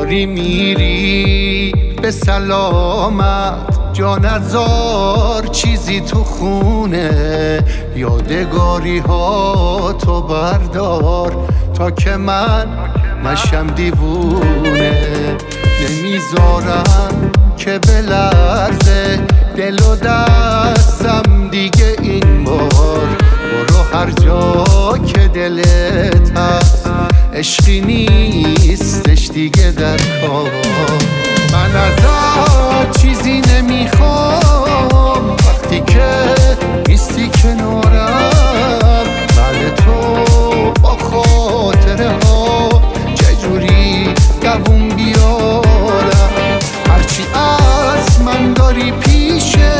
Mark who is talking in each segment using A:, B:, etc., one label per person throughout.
A: داری میری به سلامت، جا نذار چیزی تو خونه. یادگاری ها تو بردار تا که من نشم دیوونه. نمیذارم که بلرزه دل و دستم دیگه این بار. برو هر جا که دلت هست، عشقی نیستش دیگه در کار. من ازت چیزی نمیخوام وقتی که نیستی کنارم. بعد تو با خاطره ها چجوری دووم بیارم؟ هرچی از من داری پیشه،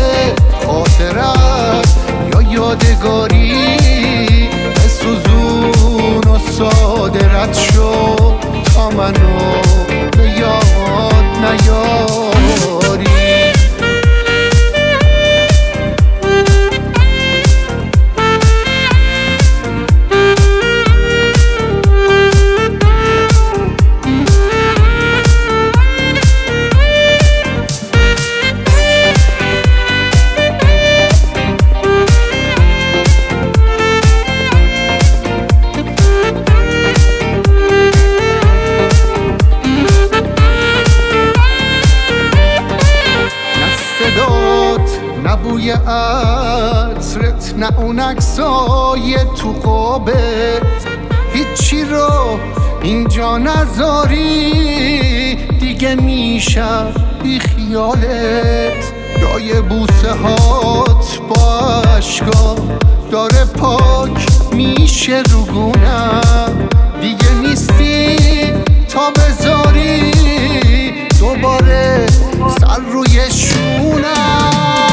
A: خاطرت یا یادگاری، بسوزون و ساده رد شو تا منو به یاد نیاری. نه بوی عطرت، نه اون عکسای تو خوابت، هیچی رو اینجا نذاری دیگه میشم بی خیالت. جای بوسه هات با عشقا داره پاک میشه رو گونم. دیگه نیستی تا بذاری دوباره سر روی شونم.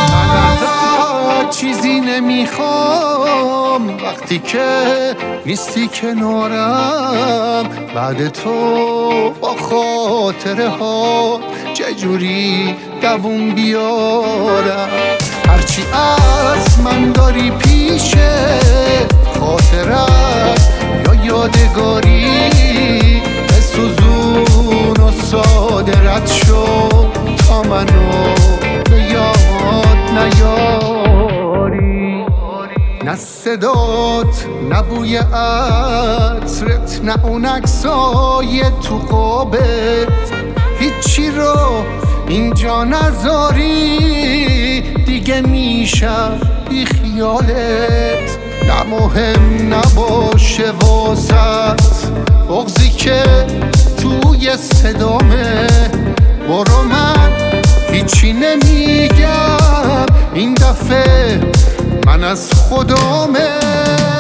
A: چیزی نمیخوام وقتی که نیستی کنارم. بعد تو با خاطره ها چجوری دووم بیارم؟ هرچی از من داری پیشه، خاطرت یا یادگاری، بسوزون و ساده رد شو تا منو به یاد نیاری. نه صدات، نه بوی عطرت، نه اون عکسای تو خوابت، هیچی رو اینجا نذاری دیگه میشم بی خیالت. نه مهم نباشه واسط بغضی که توی صدامه. برو من هیچی نمیگم این دفعه، من از خدامه.